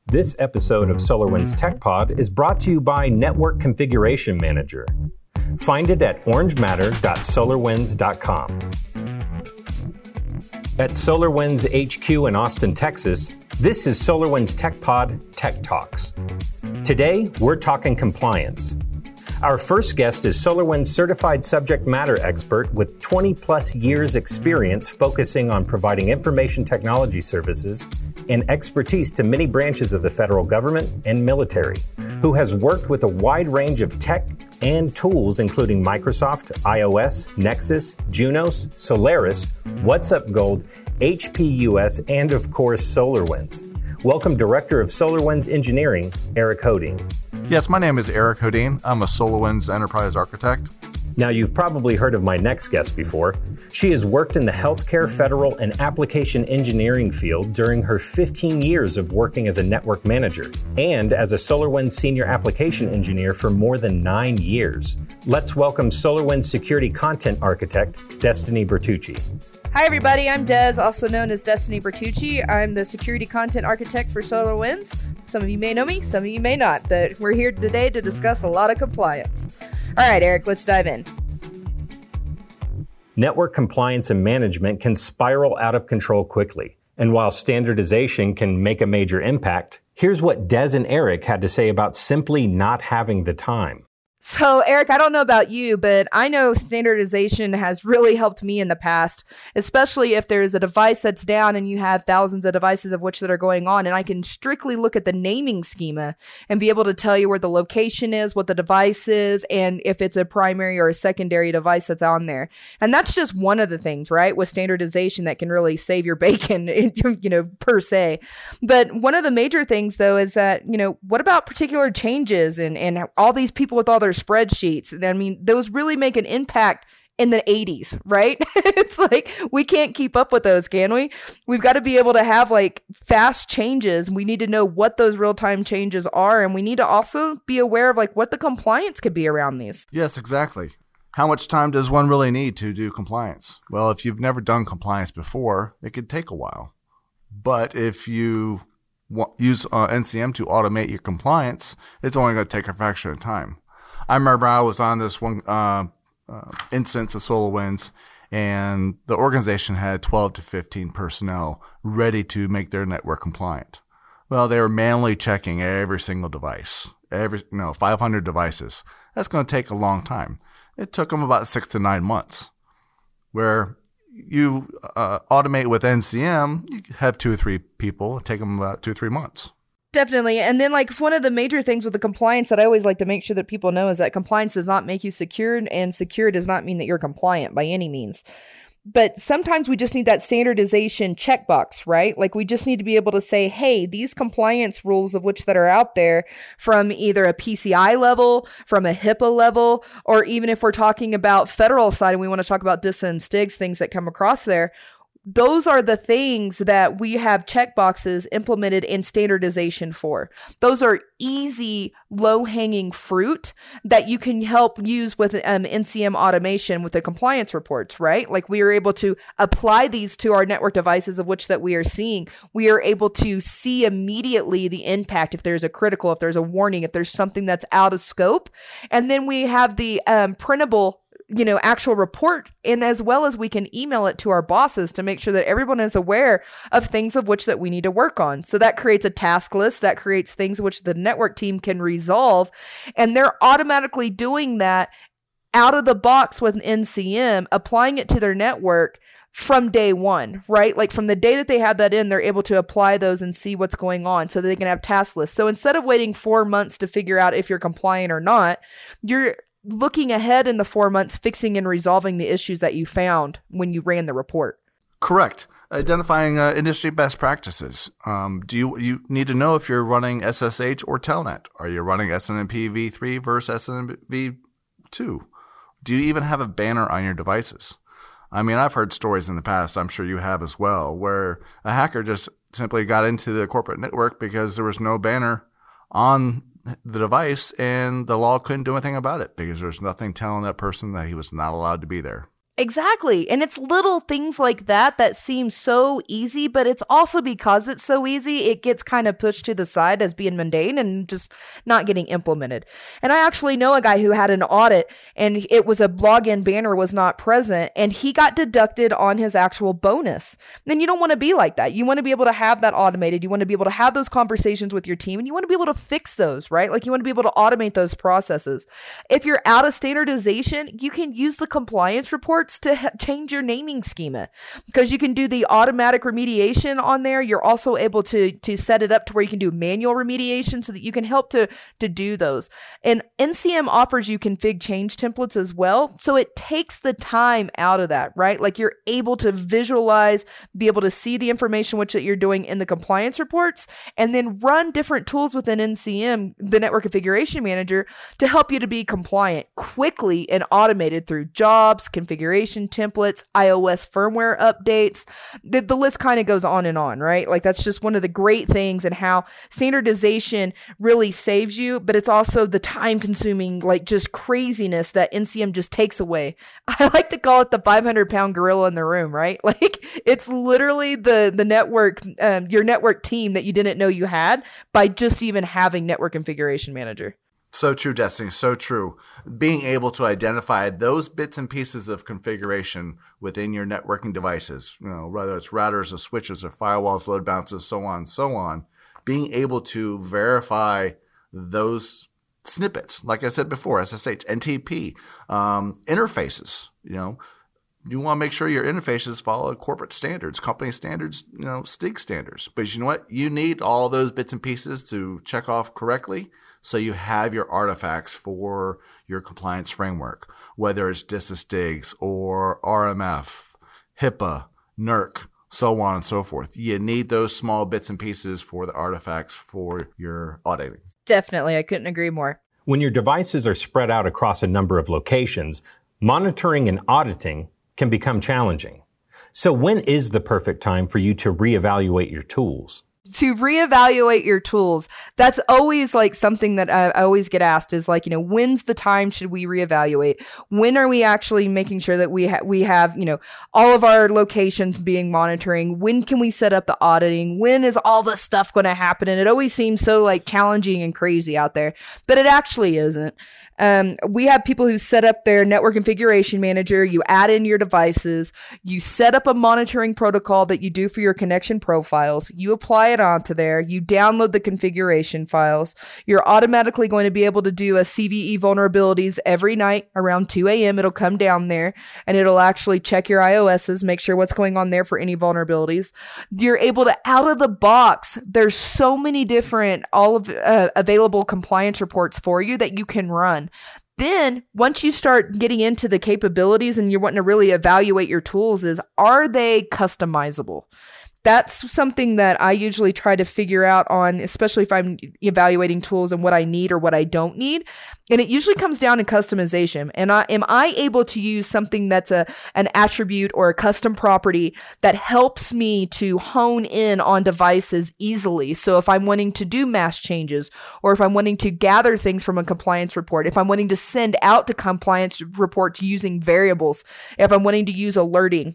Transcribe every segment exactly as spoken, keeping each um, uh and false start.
This episode of SolarWinds Tech Pod is brought to you by Network Configuration Manager. Find it at orange matter dot solar winds dot com. At SolarWinds H Q in Austin, Texas, this is SolarWinds Tech Pod Tech Talks. Today, we're talking compliance. Our first guest is SolarWinds certified subject matter expert with twenty plus years experience focusing on providing information technology services and expertise to many branches of the federal government and military, who has worked with a wide range of tech and tools including Microsoft, iOS, Nexus, Junos, Solaris, WhatsUp Gold, H P U S, and of course SolarWinds. Welcome Director of SolarWinds Engineering, Eric Hodine. Yes, my name is Eric Hodine. I'm a SolarWinds Enterprise Architect. Now, you've probably heard of my next guest before. She has worked in the healthcare, federal, and application engineering field during her fifteen years of working as a network manager and as a SolarWinds Senior Application Engineer for more than nine years. Let's welcome SolarWinds Security Content Architect, Destiny Bertucci. Hi everybody, I'm Des, also known as Destiny Bertucci. I'm the Security Content Architect for SolarWinds. Some of you may know me, some of you may not, but we're here today to discuss a lot of compliance. All right, Eric, let's dive in. Network compliance and management can spiral out of control quickly. And while standardization can make a major impact, here's what Des and Eric had to say about simply not having the time. So, Eric, I don't know about you, but I know standardization has really helped me in the past, especially if there's a device that's down and you have thousands of devices of which that are going on. And I can strictly look at the naming schema and be able to tell you where the location is, what the device is, and if it's a primary or a secondary device that's on there. And that's just one of the things, right, with standardization that can really save your bacon, you know, per se. But one of the major things, though, is that, you know, what about particular changes and, and all these people with all their spreadsheets? I mean, those really make an impact in the eighties, right? It's like, we can't keep up with those, can we? We've got to be able to have like fast changes. We need to know what those real-time changes are. And we need to also be aware of like what the compliance could be around these. Yes, exactly. How much time does one really need to do compliance? Well, if you've never done compliance before, it could take a while. But if you use uh, N C M to automate your compliance, it's only going to take a fraction of time. I remember I was on this one uh, uh, instance of SolarWinds, and the organization had twelve to fifteen personnel ready to make their network compliant. Well, they were manually checking every single device, every no five hundred devices. That's going to take a long time. It took them about six to nine months. Where you uh, automate with N C M, you have two or three people. It take them about two or three months. Definitely. And then like one of the major things with the compliance that I always like to make sure that people know is that compliance does not make you secure, and secure does not mean that you're compliant by any means. But sometimes we just need that standardization checkbox, right? Like we just need to be able to say, hey, these compliance rules of which that are out there from either a P C I level, from a HIPAA level, or even if we're talking about federal side and we want to talk about D I S A and STIGs, things that come across there. Those are the things that we have checkboxes implemented in standardization for. Those are easy, low-hanging fruit that you can help use with um, N C M automation with the compliance reports, right? Like we are able to apply these to our network devices of which that we are seeing. We are able to see immediately the impact if there's a critical, if there's a warning, if there's something that's out of scope. And then we have the um, printable you know, actual report, and as well as we can email it to our bosses to make sure that everyone is aware of things of which that we need to work on. So that creates a task list, that creates things which the network team can resolve, and they're automatically doing that out of the box with N C M, applying it to their network from day one, right? Like from the day that they have that in, they're able to apply those and see what's going on so that they can have task lists. So instead of waiting four months to figure out if you're compliant or not, you're looking ahead in the four months, fixing and resolving the issues that you found when you ran the report. Correct. Identifying uh, industry best practices. Um, do you you need to know if you're running S S H or Telnet? Are you running S N M P v three versus S N M P v two? Do you even have a banner on your devices? I mean, I've heard stories in the past, I'm sure you have as well, where a hacker just simply got into the corporate network because there was no banner on the device, and the law couldn't do anything about it because there's nothing telling that person that he was not allowed to be there. Exactly. And it's little things like that that seem so easy, but it's also because it's so easy, it gets kind of pushed to the side as being mundane and just not getting implemented. And I actually know a guy who had an audit and it was a login banner was not present and he got deducted on his actual bonus. Then you don't want to be like that. You want to be able to have that automated. You want to be able to have those conversations with your team and you want to be able to fix those, right? Like you want to be able to automate those processes. If you're out of standardization, you can use the compliance report to ha- change your naming schema because you can do the automatic remediation on there. You're also able to to set it up to where you can do manual remediation so that you can help to to do those. And N C M offers you config change templates as well. So it takes the time out of that, right? Like you're able to visualize, be able to see the information which that you're doing in the compliance reports and then run different tools within N C M, the Network Configuration Manager, to help you to be compliant quickly and automated through jobs, configuration templates, iOS firmware updates. The, the list kind of goes on and on, right? Like that's just one of the great things and how standardization really saves you, but it's also the time consuming, like just craziness that N C M just takes away. I like to call it the five hundred pound gorilla in the room, right? Like it's literally the, the network, um, your network team that you didn't know you had by just even having Network Configuration Manager. So true, Destiny. So true. Being able to identify those bits and pieces of configuration within your networking devices, you know, whether it's routers or switches or firewalls, load balancers, so on and so on, being able to verify those snippets, like I said before, S S H, N T P, um, interfaces, you know, you want to make sure your interfaces follow corporate standards, company standards, you know, S T I G standards. But you know what? You need all those bits and pieces to check off correctly. So you have your artifacts for your compliance framework, whether it's D I S A S T I Gs or R M F, HIPAA, N E R C, so on and so forth. You need those small bits and pieces for the artifacts for your auditing. Definitely. I couldn't agree more. When your devices are spread out across a number of locations, monitoring and auditing can become challenging. So when is the perfect time for you to reevaluate your tools? To reevaluate your tools, that's always like something that I, I always get asked is like, you know, when's the time should we reevaluate? When are we actually making sure that we ha- we have, you know, all of our locations being monitoring? When can we set up the auditing? When is all this stuff going to happen? And it always seems so like challenging and crazy out there, but it actually isn't. Um, we have people who set up their network configuration manager. You add in your devices, you set up a monitoring protocol that you do for your connection profiles. You apply it onto there. You download the configuration files. You're automatically going to be able to do a C V E vulnerabilities every night around two a.m. It'll come down there and it'll actually check your iOSs, make sure what's going on there for any vulnerabilities. You're able to out of the box. There's so many different all of uh, available compliance reports for you that you can run. Then once you start getting into the capabilities and you're wanting to really evaluate your tools is, are they customizable? That's something that I usually try to figure out on, especially if I'm evaluating tools and what I need or what I don't need. And it usually comes down to customization. And I, am I able to use something that's a an attribute or a custom property that helps me to hone in on devices easily? So if I'm wanting to do mass changes, or if I'm wanting to gather things from a compliance report, if I'm wanting to send out to compliance reports using variables, if I'm wanting to use alerting,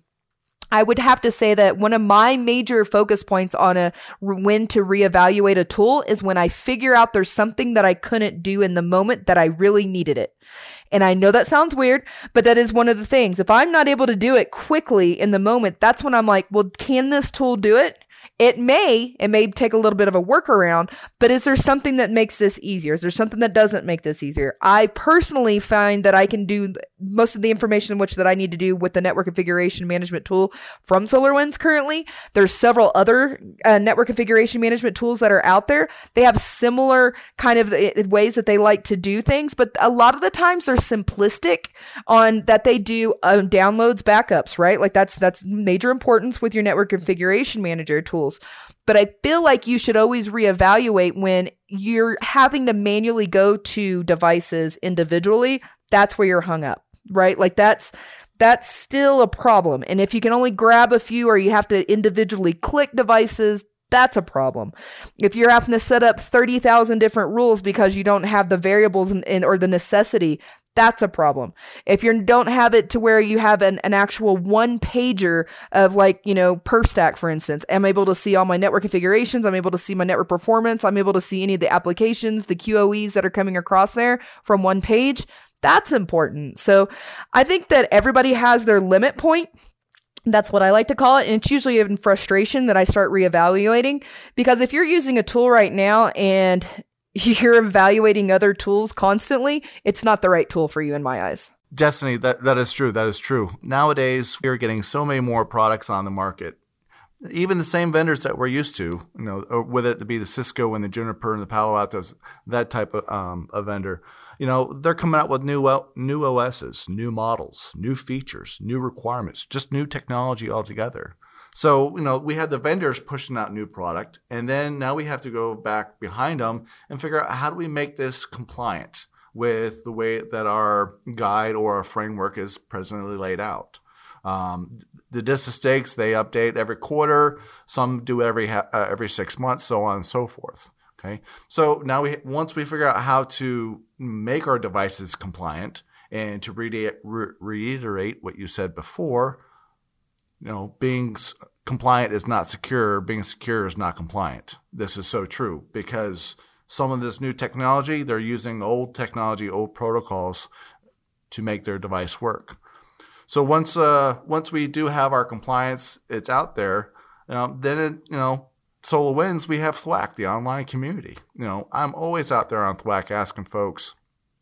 I would have to say that one of my major focus points on a when to reevaluate a tool is when I figure out there's something that I couldn't do in the moment that I really needed it. And I know that sounds weird, but that is one of the things. If I'm not able to do it quickly in the moment, that's when I'm like, well, can this tool do it? It may, it may take a little bit of a workaround, but is there something that makes this easier? Is there something that doesn't make this easier? I personally find that I can do most of the information which that I need to do with the network configuration management tool from SolarWinds currently. There's several other uh, network configuration management tools that are out there. They have similar kind of ways that they like to do things, but a lot of the times they're simplistic on that they do uh, downloads, backups, right? Like that's, that's major importance with your network configuration manager tools. But I feel like you should always reevaluate when you're having to manually go to devices individually. That's where you're hung up, right? Like that's that's still a problem. And if you can only grab a few or you have to individually click devices, that's a problem. If you're having to set up thirty thousand different rules because you don't have the variables in, in, or the necessity, That's a problem. If you don't have it to where you have an, an actual one pager of like, you know, perf stack, for instance, I'm able to see all my network configurations. I'm able to see my network performance. I'm able to see any of the applications, the Q O Es that are coming across there from one page. That's important. So I think that everybody has their limit point. That's what I like to call it. And it's usually in frustration that I start reevaluating, because if you're using a tool right now and you're evaluating other tools constantly, it's not the right tool for you in my eyes. Destiny, that, that is true. That is true. Nowadays, we're getting so many more products on the market. Even the same vendors that we're used to, you know, whether it be the Cisco and the Juniper and the Palo Altos, that type of, um, of vendor, you know, they're coming out with new new O Ss, new models, new features, new requirements, just new technology altogether. So, you know, we had the vendors pushing out new product, and then now we have to go back behind them and figure out how do we make this compliant with the way that our guide or our framework is presently laid out. Um, the D I S estates, they update every quarter. Some do every ha- uh, every six months, so on and so forth. Okay. So now we once we figure out how to make our devices compliant, and to re- re- reiterate what you said before, you know, being compliant is not secure. Being secure is not compliant. This is so true, because some of this new technology, they're using old technology, old protocols to make their device work. So once uh, once we do have our compliance, it's out there, you know, then it, you know, SolarWinds, we have Thwack, the online community. You know, I'm always out there on Thwack asking folks,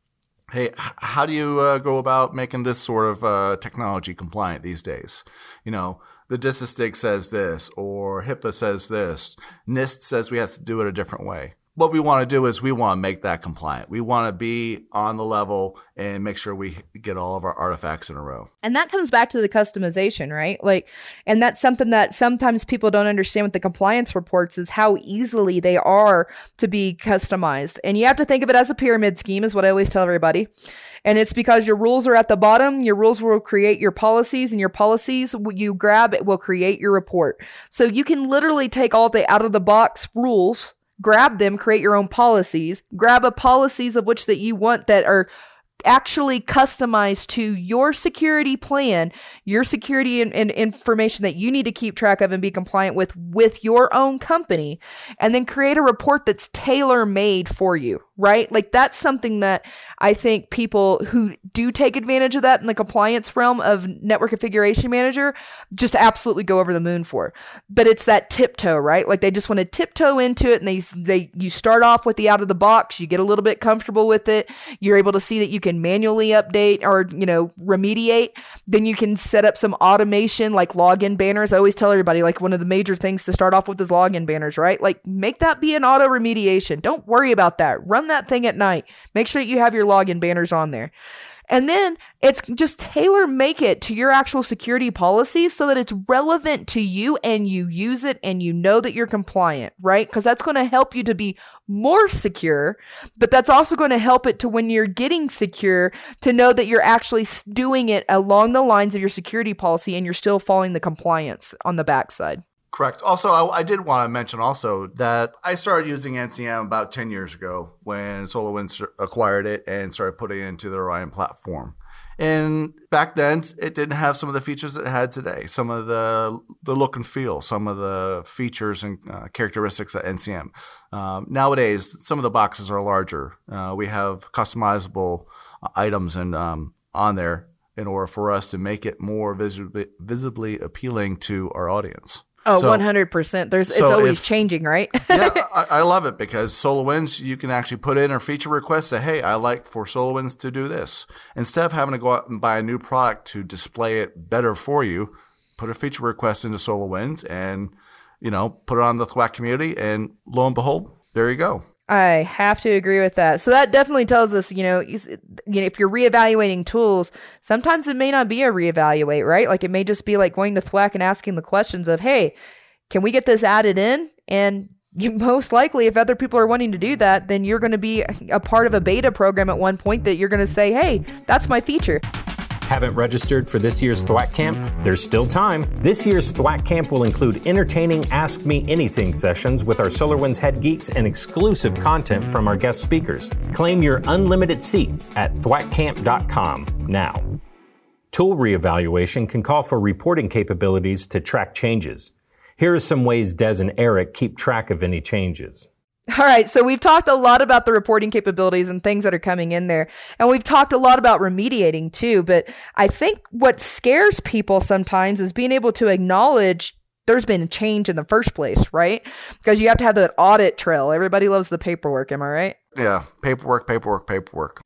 hey, how do you uh, go about making this sort of uh, technology compliant these days? You know, the D I S estate says this, or HIPAA says this. NIST says we have to do it a different way. What we want to do is we want to make that compliant. We want to be on the level and make sure we get all of our artifacts in a row. And that comes back to the customization, right? Like, and that's something that sometimes people don't understand with the compliance reports, is how easily they are to be customized. And you have to think of it as a pyramid scheme, is what I always tell everybody. And it's because your rules are at the bottom. Your rules will create your policies, and your policies you grab it will create your report. So you can literally take all the out of the box rules, grab them, create your own policies, grab a policies of which that you want that are actually customized to your security plan, your security and, and information that you need to keep track of and be compliant with with your own company, and then create a report that's tailor-made for you, right? Like, that's something that I think people who do take advantage of that in the compliance realm of Network Configuration Manager just absolutely go over the moon for. But it's that tiptoe, right? Like, they just want to tiptoe into it, and they they you start off with the out of the box, you get a little bit comfortable with it, you're able to see that you can manually update or, you know, remediate. Then you can set up some automation like login banners. I always tell everybody, like, one of the major things to start off with is login banners, right? Like, make that be an auto remediation. Don't worry about that. Run that thing at night. Make sure that you have your login banners on there. And then it's just tailor make it to your actual security policies so that it's relevant to you and you use it and you know that you're compliant, right? Because that's going to help you to be more secure, but that's also going to help it to, when you're getting secure, to know that you're actually doing it along the lines of your security policy and you're still following the compliance on the backside. Correct. Also, I, I did want to mention also that I started using N C M about ten years ago when SolarWinds acquired it and started putting it into the Orion platform. And back then, it didn't have some of the features it had today, some of the the look and feel, some of the features and uh, characteristics of N C M. Um, nowadays, some of the boxes are larger. Uh, we have customizable items and um, on there in order for us to make it more visibly, visibly appealing to our audience. Oh, so, one hundred percent. There's, so it's always if, changing, right? Yeah, I, I love it because SolarWinds, you can actually put in a feature request, say, hey, I like for SolarWinds to do this. Instead of having to go out and buy a new product to display it better for you, put a feature request into SolarWinds and, you know, put it on the Thwack community, and lo and behold, there you go. I have to agree with that. So that definitely tells us, you know, you know, if you're reevaluating tools, sometimes it may not be a reevaluate, right? Like, it may just be like going to Thwack and asking the questions of, hey, can we get this added in? And you most likely, if other people are wanting to do that, then you're going to be a part of a beta program at one point that you're going to say, hey, that's my feature. Haven't registered for this year's Thwack Camp? There's still time. This year's Thwack Camp will include entertaining Ask Me Anything sessions with our SolarWinds head geeks and exclusive content from our guest speakers. Claim your unlimited seat at thwack camp dot com now. Tool reevaluation can call for reporting capabilities to track changes. Here are some ways Des and Eric keep track of any changes. All right, so we've talked a lot about the reporting capabilities and things that are coming in there. And we've talked a lot about remediating too. But I think what scares people sometimes is being able to acknowledge there's been a change in the first place, right? Because you have to have that audit trail. Everybody loves the paperwork, am I right? Yeah, paperwork, paperwork, paperwork.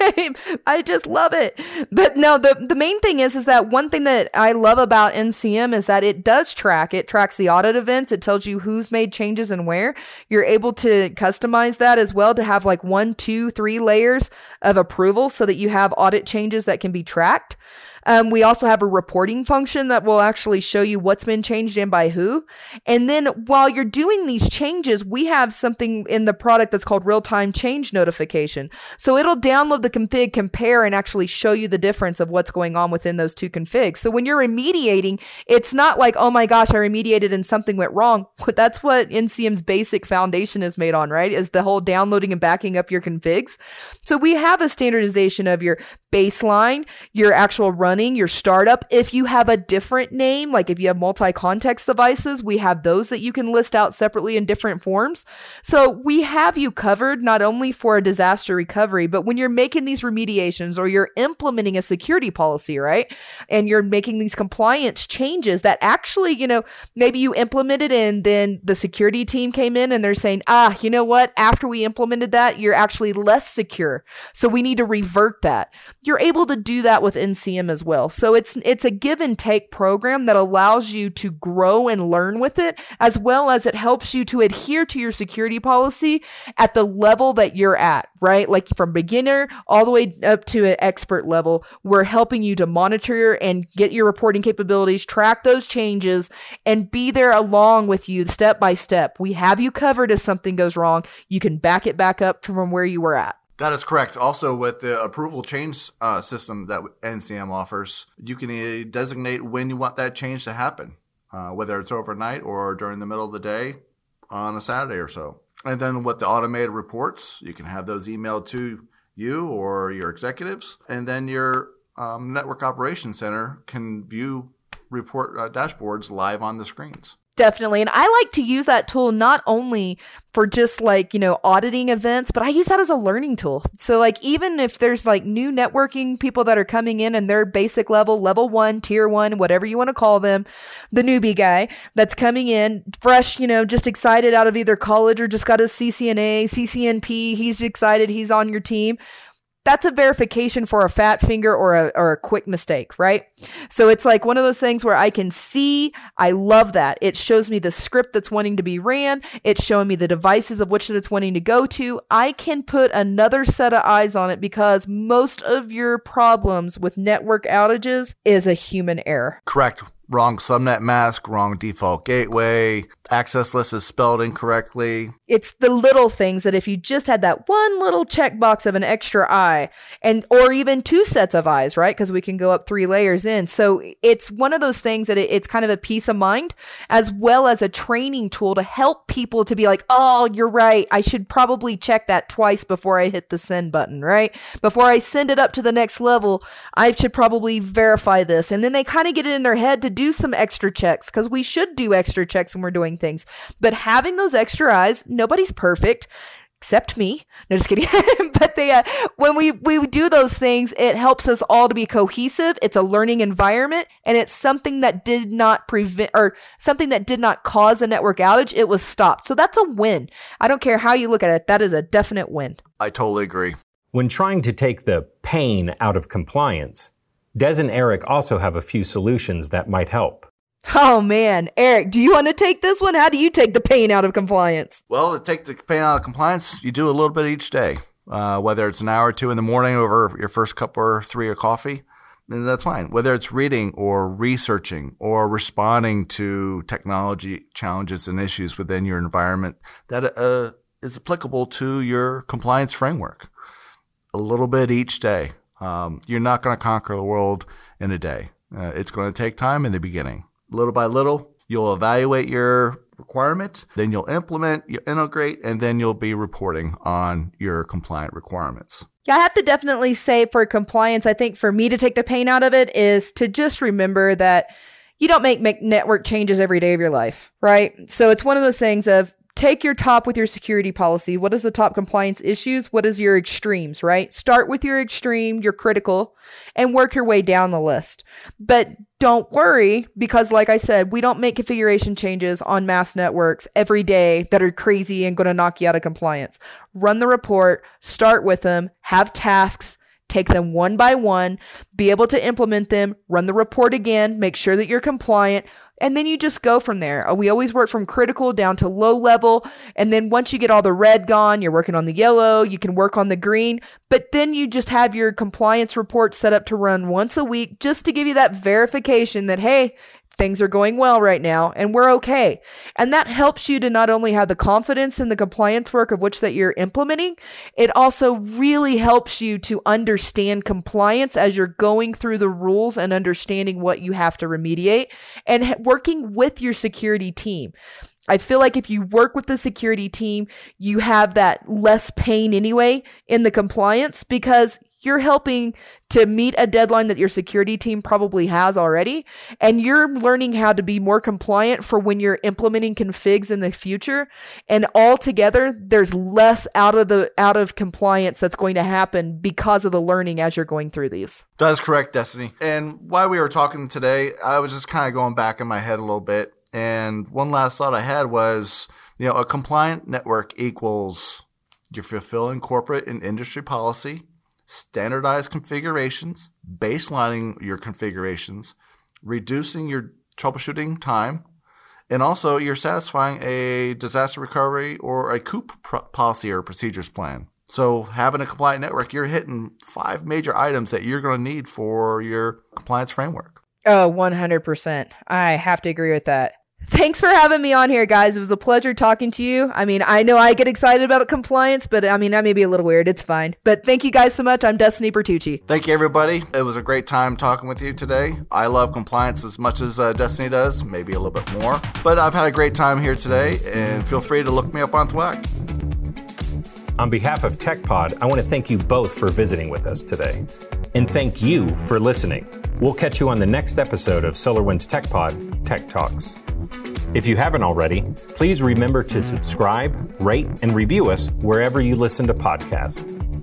I just love it. But no, the, the main thing is, is that one thing that I love about N C M is that it does track. It tracks the audit events. It tells you who's made changes and where. You're able to customize that as well to have like one, two, three layers of approval so that you have audit changes that can be tracked. Um, we also have a reporting function that will actually show you what's been changed and by who. And then while you're doing these changes, we have something in the product that's called real-time change notification. So it'll download the config, compare, and actually show you the difference of what's going on within those two configs. So when you're remediating, it's not like, oh my gosh, I remediated and something went wrong. That's what N C M's basic foundation is made on, right? Is the whole downloading and backing up your configs. So we have a standardization of your baseline, your actual running, your startup. If you have a different name, like if you have multi-context devices, we have those that you can list out separately in different forms. So we have you covered not only for a disaster recovery, but when you're making these remediations or you're implementing a security policy, right? And you're making these compliance changes that actually, you know, maybe you implemented and then the security team came in and they're saying, ah, you know what? After we implemented that, you're actually less secure. So we need to revert that. You're able to do that with N C M as well. So it's it's a give and take program that allows you to grow and learn with it, as well as it helps you to adhere to your security policy at the level that you're at, right? Like from beginner all the way up to an expert level. We're helping you to monitor and get your reporting capabilities, track those changes, and be there along with you step by step. We have you covered if something goes wrong. You can back it back up from where you were at. That is correct. Also, with the approval change uh, system that N C M offers, you can uh, designate when you want that change to happen, uh, whether it's overnight or during the middle of the day on a Saturday or so. And then with the automated reports, you can have those emailed to you or your executives. And then your um, network operations center can view report uh, dashboards live on the screens. Definitely. And I like to use that tool not only for just like, you know, auditing events, but I use that as a learning tool. So like, even if there's like new networking people that are coming in and they're basic level, level one, tier one, whatever you want to call them, the newbie guy that's coming in fresh, you know, just excited out of either college or just got his C C N A, C C N P. He's excited. He's on your team. That's a verification for a fat finger or a or a quick mistake, right? So it's like one of those things where I can see, I love that. It shows me the script that's wanting to be ran. It's showing me the devices of which that it's wanting to go to. I can put another set of eyes on it because most of your problems with network outages is a human error. Correct. Wrong subnet mask, wrong default gateway, access list is spelled incorrectly. It's the little things that if you just had that one little checkbox of an extra eye and or even two sets of eyes, right? Because we can go up three layers in. So it's one of those things that it, it's kind of a peace of mind as well as a training tool to help people to be like, oh, you're right. I should probably check that twice before I hit the send button, right? Before I send it up to the next level, I should probably verify this. And then they kind of get it in their head to do some extra checks because we should do extra checks when we're doing things. But having those extra eyes, nobody's perfect except me. No, just kidding. But they, uh, when we, we do those things, it helps us all to be cohesive. It's a learning environment and it's something that did not prevent or something that did not cause a network outage. It was stopped. So that's a win. I don't care how you look at it. That is a definite win. I totally agree. When trying to take the pain out of compliance, Des and Eric also have a few solutions that might help. Oh man, Eric, do you want to take this one? How do you take the pain out of compliance? Well, to take the pain out of compliance, you do a little bit each day, uh, whether it's an hour or two in the morning over your first cup or three of coffee, then that's fine. Whether it's reading or researching or responding to technology challenges and issues within your environment that uh, is applicable to your compliance framework. A little bit each day. Um, you're not going to conquer the world in a day. Uh, it's going to take time in the beginning. Little by little, you'll evaluate your requirement, then you'll implement, you integrate, and then you'll be reporting on your compliant requirements. Yeah, I have to definitely say for compliance, I think for me to take the pain out of it is to just remember that you don't make, make network changes every day of your life, right? So it's one of those things of take your top with your security policy. What is the top compliance issues? What is your extremes, right? Start with your extreme, your critical, and work your way down the list. But don't worry, because like I said, we don't make configuration changes on mass networks every day that are crazy and going to knock you out of compliance. Run the report, start with them, have tasks, take them one by one, be able to implement them, run the report again, make sure that you're compliant, and then you just go from there. We always work from critical down to low level. And then once you get all the red gone, you're working on the yellow, you can work on the green, but then you just have your compliance report set up to run once a week just to give you that verification that, hey, things are going well right now and we're okay. And that helps you to not only have the confidence in the compliance work of which that you're implementing, it also really helps you to understand compliance as you're going through the rules and understanding what you have to remediate and working with your security team. I feel like if you work with the security team, you have that less pain anyway in the compliance because you're helping to meet a deadline that your security team probably has already, and you're learning how to be more compliant for when you're implementing configs in the future. And altogether, there's less out of the out of compliance that's going to happen because of the learning as you're going through these. That's correct, Destiny. And while we were talking today, I was just kind of going back in my head a little bit. And one last thought I had was, you know, a compliant network equals you're fulfilling corporate and industry policy, standardized configurations, baselining your configurations, reducing your troubleshooting time, and also you're satisfying a disaster recovery or a COOP pro- policy or procedures plan. So having a compliant network, you're hitting five major items that you're going to need for your compliance framework. Oh, one hundred percent. I have to agree with that. Thanks for having me on here, guys. It was a pleasure talking to you. I mean, I know I get excited about compliance, but I mean, that may be a little weird. It's fine. But thank you guys so much. I'm Destiny Bertucci. Thank you, everybody. It was a great time talking with you today. I love compliance as much as uh, Destiny does, maybe a little bit more. But I've had a great time here today, and feel free to look me up on Thwack. On behalf of TechPod, I want to thank you both for visiting with us today. And thank you for listening. We'll catch you on the next episode of SolarWinds TechPod, Tech Talks. If you haven't already, please remember to subscribe, rate, and review us wherever you listen to podcasts.